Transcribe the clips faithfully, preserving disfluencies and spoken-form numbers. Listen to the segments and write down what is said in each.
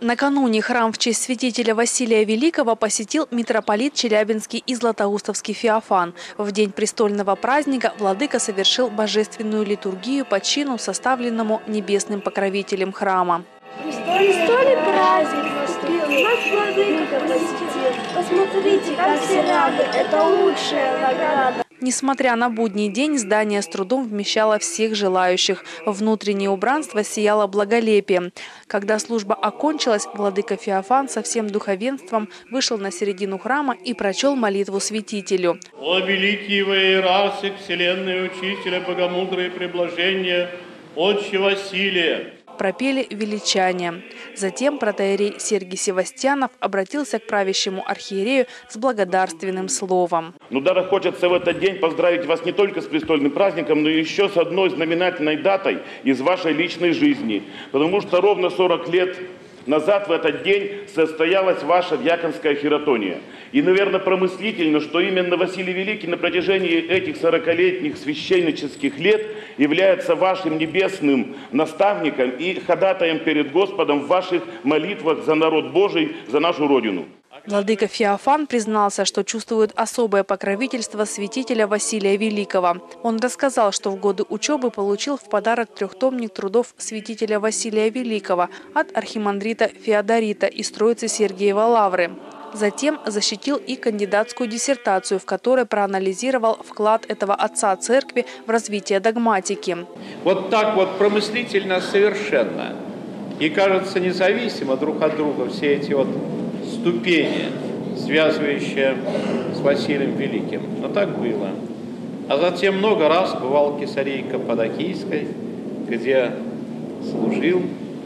Накануне храм в честь святителя Василия Великого посетил митрополит Челябинский и Златоустовский Феофан. В день престольного праздника владыка совершил божественную литургию по чину, составленному небесным покровителем храма. Престольный праздник наступил, нас владыка посетил. Посмотрите, как все рады, это лучшая награда. Несмотря на будний день, здание с трудом вмещало всех желающих. Внутреннее убранство сияло благолепием. Когда служба окончилась, владыка Феофан со всем духовенством вышел на середину храма и прочел молитву святителю. «О великий иерархик, вселенной учителя, богомудрое преблажение, отче Василия!» Пропели величание. Затем протоиерей Сергий Севастьянов обратился к правящему архиерею с благодарственным словом. Ну, даже хочется в этот день поздравить вас не только с престольным праздником, но и еще с одной знаменательной датой из вашей личной жизни. Потому что ровно сорок лет назад в этот день состоялась ваша дьяконская хиротония. И, наверное, промыслительно, что именно Василий Великий на протяжении этих сорокалетних священнических лет является вашим небесным наставником и ходатаем перед Господом в ваших молитвах за народ Божий, за нашу Родину. Владыка Феофан признался, что чувствует особое покровительство святителя Василия Великого. Он рассказал, что в годы учебы получил в подарок трехтомник трудов святителя Василия Великого от архимандрита Феодорита из Троицы Сергиева Лавры. Затем защитил и кандидатскую диссертацию, в которой проанализировал вклад этого отца церкви в развитие догматики. Вот так вот промыслительно совершенно. И кажется, независимо друг от друга все эти вот ступени, связывающие с Василием Великим. Но так было. А затем много раз бывал в Кесарии Каппадокийской, где служил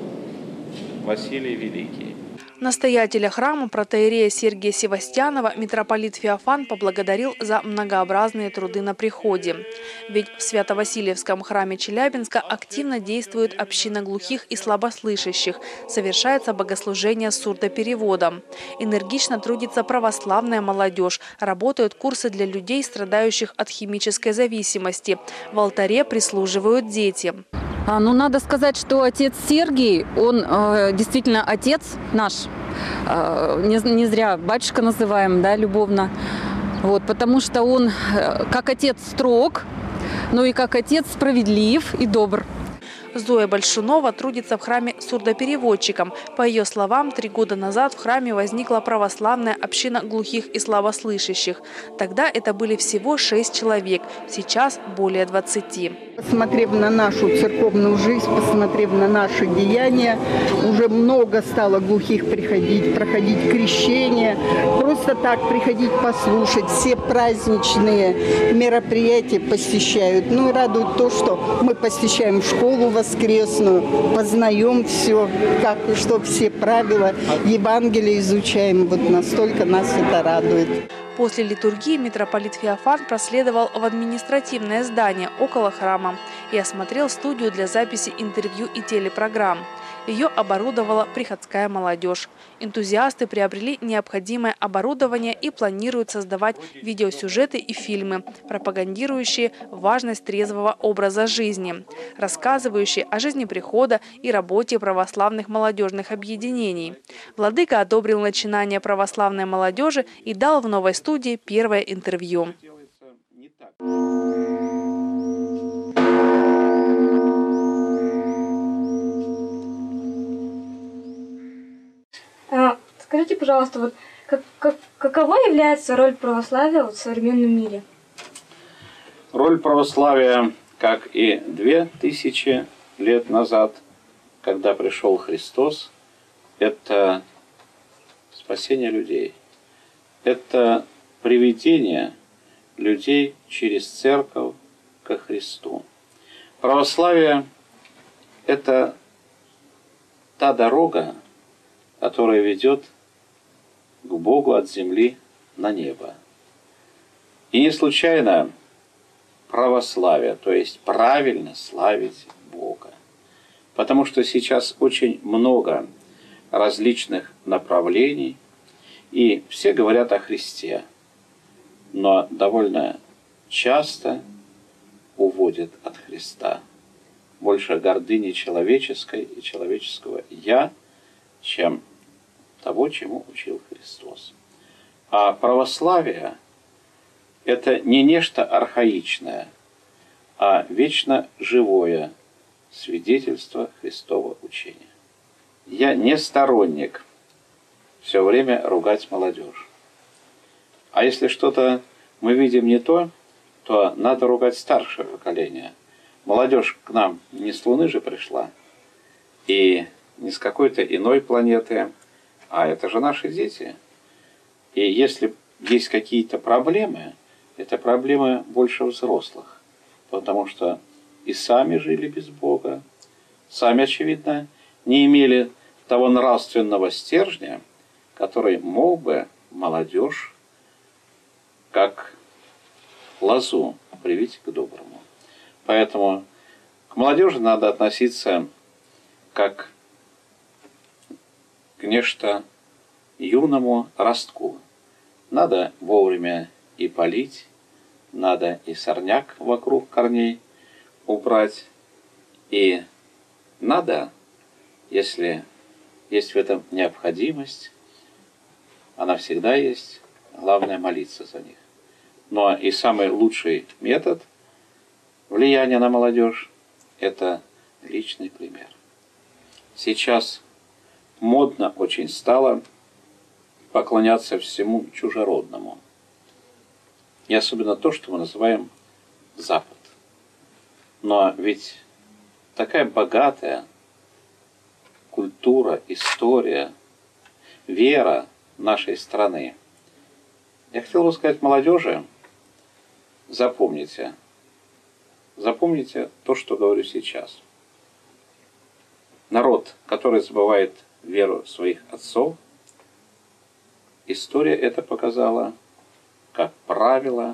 Василий Великий. Настоятеля храма протоиерея Сергия Севастьянова митрополит Феофан поблагодарил за многообразные труды на приходе. Ведь в Свято-Васильевском храме Челябинска активно действует община глухих и слабослышащих, совершается богослужение с сурдопереводом. Энергично трудится православная молодежь, работают курсы для людей, страдающих от химической зависимости. В алтаре прислуживают дети. А, ну, надо сказать, что отец Сергий, он э, действительно отец наш. Э, не, не зря батюшка называем, да, любовно. Вот, потому что он э, как отец строг, но и как отец справедлив и добр. Зоя Большунова трудится в храме сурдопереводчиком. По ее словам, три года назад в храме возникла православная община глухих и слабослышащих. Тогда это были всего шесть человек, сейчас более двадцати. Посмотрев на нашу церковную жизнь, посмотрев на наши деяния, уже много стало глухих приходить, проходить крещение, просто так приходить послушать, все праздничные мероприятия посещают. Ну и радует то, что мы посещаем школу воскресную, познаем все, как и что все правила, Евангелие изучаем. Вот настолько нас это радует. После литургии митрополит Феофан проследовал в административное здание около храма и осмотрел студию для записи интервью и телепрограмм. Ее оборудовала приходская молодежь. Энтузиасты приобрели необходимое оборудование и планируют создавать видеосюжеты и фильмы, пропагандирующие важность трезвого образа жизни, рассказывающие о жизни прихода и работе православных молодежных объединений. Владыка одобрил начинание православной молодежи и дал в новой студии первое интервью. Скажите, пожалуйста, вот как, как, каково является роль православия в современном мире? Роль православия, как и две тысячи лет назад, когда пришел Христос, это спасение людей. Это приведение людей через церковь ко Христу. Православие – это та дорога, которая ведет к Богу от земли на небо. И не случайно православие, то есть правильно славить Бога. Потому что сейчас очень много различных направлений, и все говорят о Христе, но довольно часто уводят от Христа больше гордыни человеческой и человеческого «я», чем того, чему учил Христос. А православие – это не нечто архаичное, а вечно живое свидетельство Христова учения. Я не сторонник все время ругать молодежь. А если что-то мы видим не то, то надо ругать старшее поколение. Молодежь к нам не с Луны же пришла, и не с какой-то иной планеты, а это же наши дети. И если есть какие-то проблемы, это проблемы больше взрослых, потому что и сами жили без Бога, сами, очевидно, не имели того нравственного стержня, который мог бы молодежь как лозу привить к доброму. Поэтому к молодежи надо относиться как к нечто юному ростку. Надо вовремя и полить, надо и сорняк вокруг корней убрать, и надо, если есть в этом необходимость, она всегда есть, главное молиться за них. Но и самый лучший метод влияния на молодежь – это личный пример. Сейчас модно очень стало поклоняться всему чужеродному. И особенно то, что мы называем Запад. Но ведь такая богатая культура, история, вера нашей страны. Я хотел бы сказать молодежи, запомните, запомните то, что говорю сейчас. Народ, который забывает веру своих отцов, история это показала, как правило,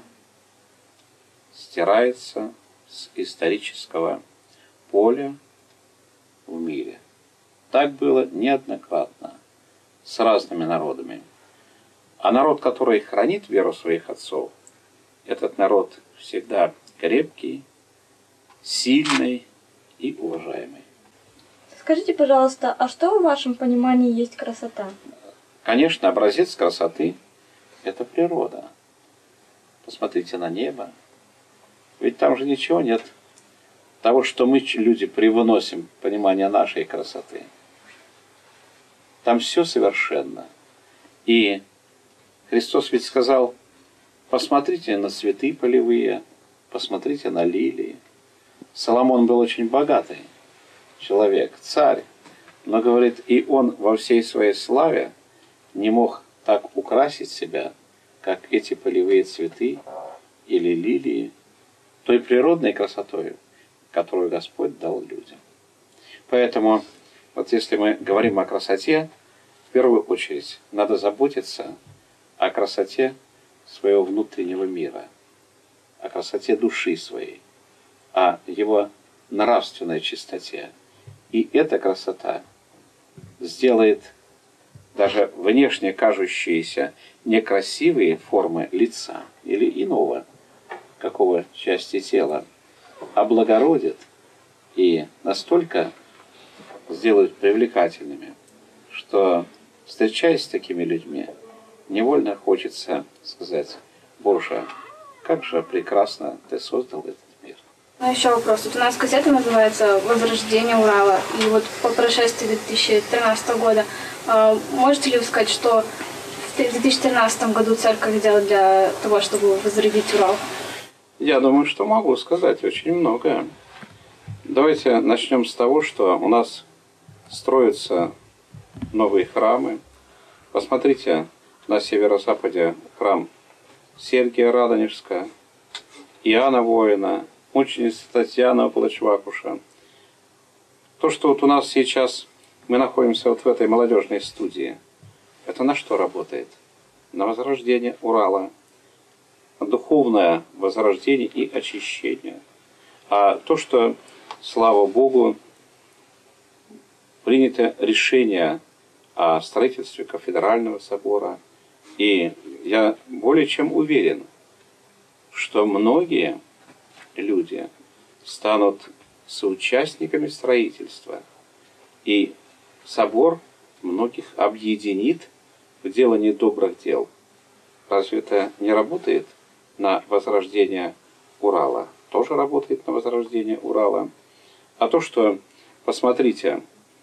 стирается с исторического поля в мире. Так было неоднократно с разными народами. А народ, который хранит веру своих отцов, этот народ всегда крепкий, сильный и уважаемый. Скажите, пожалуйста, а что в вашем понимании есть красота? Конечно, образец красоты – это природа. Посмотрите на небо. Ведь там же ничего нет того, что мы, люди, привносим в понимание нашей красоты. Там все совершенно. И Христос ведь сказал, посмотрите на цветы полевые, посмотрите на лилии. Соломон был очень богатый человек, царь, но, говорит, и он во всей своей славе не мог так украсить себя, как эти полевые цветы или лилии, той природной красотой, которую Господь дал людям. Поэтому, вот если мы говорим о красоте, в первую очередь надо заботиться о красоте своего внутреннего мира, о красоте души своей, о его нравственной чистоте. И эта красота сделает даже внешне кажущиеся некрасивые формы лица или иного какого части тела облагородит и настолько сделают привлекательными, что, встречаясь с такими людьми, невольно хочется сказать: Боже, как же прекрасно Ты создал этот мир. Ну, еще вопрос. Вот у нас газета называется «Возрождение Урала». И вот по прошествии две тысячи тринадцатого года можете ли вы сказать, что в две тысячи тринадцатом году церковь сделала для того, чтобы возродить Урал? Я думаю, что могу сказать очень многое. Давайте начнем с того, что у нас строятся новые храмы. Посмотрите, на северо-западе храм Сергия Радонежского, Иоанна Воина, мученицы Татьяна Плачвакуша. То, что вот у нас сейчас мы находимся вот в этой молодежной студии, это на что работает? На возрождение Урала, духовное возрождение и очищение. А то, что, слава Богу, принято решение о строительстве кафедрального собора, и я более чем уверен, что многие люди станут соучастниками строительства, и собор многих объединит в делании добрых дел. Разве это не работает на возрождение Урала? Тоже работает на возрождение Урала. А то, что, посмотрите,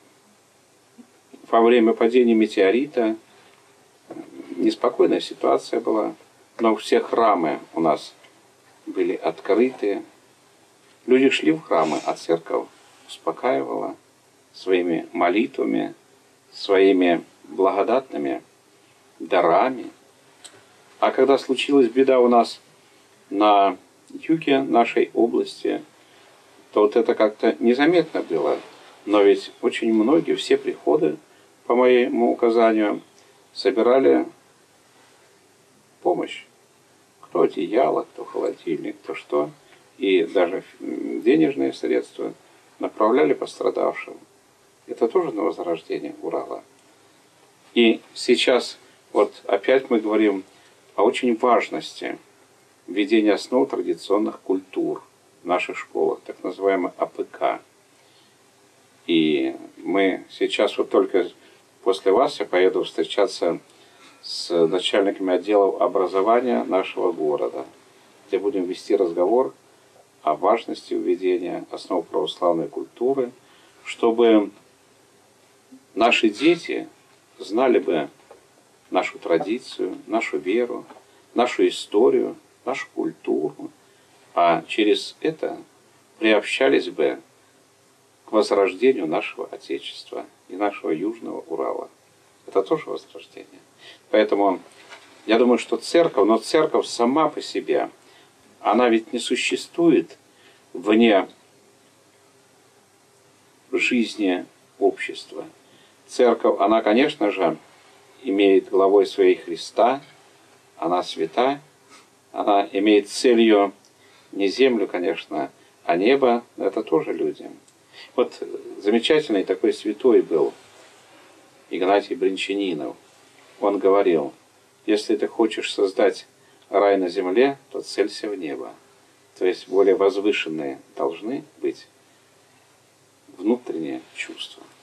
во время падения метеорита неспокойная ситуация была, но все храмы у нас были открыты. Люди шли в храмы, а церковь успокаивала своими молитвами, своими благодатными дарами. А когда случилась беда у нас на юге нашей области, то вот это как-то незаметно было. Но ведь очень многие, все приходы, по моему указанию, собирали помощь. Кто одеяло, кто холодильник, кто что. И даже денежные средства направляли пострадавшим. Это тоже на возрождение Урала. И сейчас вот опять мы говорим о очень важности введения основ традиционных культур в наших школах, так называемый А П К. И мы сейчас вот только после вас я поеду встречаться с начальниками отделов образования нашего города, где будем вести разговор о важности введения основ православной культуры, чтобы наши дети знали бы нашу традицию, нашу веру, нашу историю, нашу культуру, а через это приобщались бы к возрождению нашего Отечества и нашего Южного Урала. Это тоже возрождение. Поэтому я думаю, что церковь, но церковь сама по себе, она ведь не существует вне жизни общества. Церковь, она, конечно же, имеет главой своей Христа, она свята, она имеет целью не землю, конечно, а небо, это тоже люди. Вот замечательный такой святой был Игнатий Бринчанинов. Он говорил: если ты хочешь создать рай на земле, то целься в небо. То есть более возвышенные должны быть внутренние чувства.